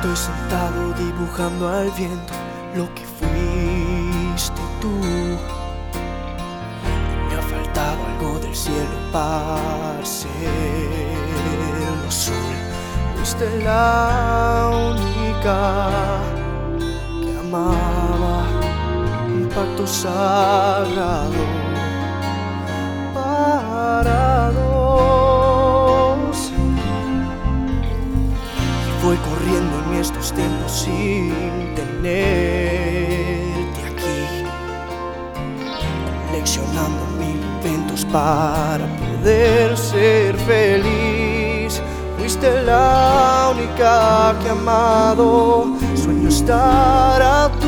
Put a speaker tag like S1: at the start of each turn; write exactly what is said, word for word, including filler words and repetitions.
S1: Estoy sentado dibujando al viento lo que fuiste tú. Me ha faltado algo del cielo para ser lo azul. Fuiste la única que amaba un pacto sagrado para dos. Y voy corriendo en estos tiempos sin tenerte aquí, coleccionando mil inventos para poder ser feliz. Fuiste la única que he amado, sueño estar a tu